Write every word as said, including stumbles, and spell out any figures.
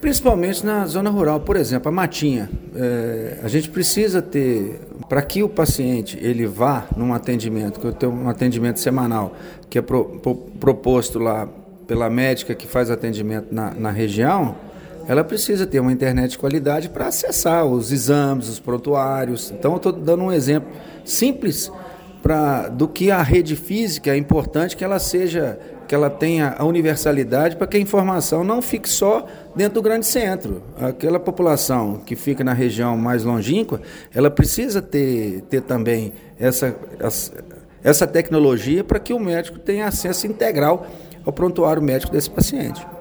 Principalmente na zona rural, por exemplo, a matinha. É, a gente precisa ter, para que o paciente ele vá num atendimento, que eu tenho um atendimento semanal, que é pro, pro, proposto lá pela médica que faz atendimento na, na região, ela precisa ter uma internet de qualidade para acessar os exames, os prontuários. Então, eu estou dando um exemplo simples pra, do que a rede física é importante que ela seja, que ela tenha a universalidade para que a informação não fique só dentro do grande centro. Aquela população que fica na região mais longínqua, ela precisa ter, ter também essa, essa tecnologia para que o médico tenha acesso integral ao prontuário médico desse paciente.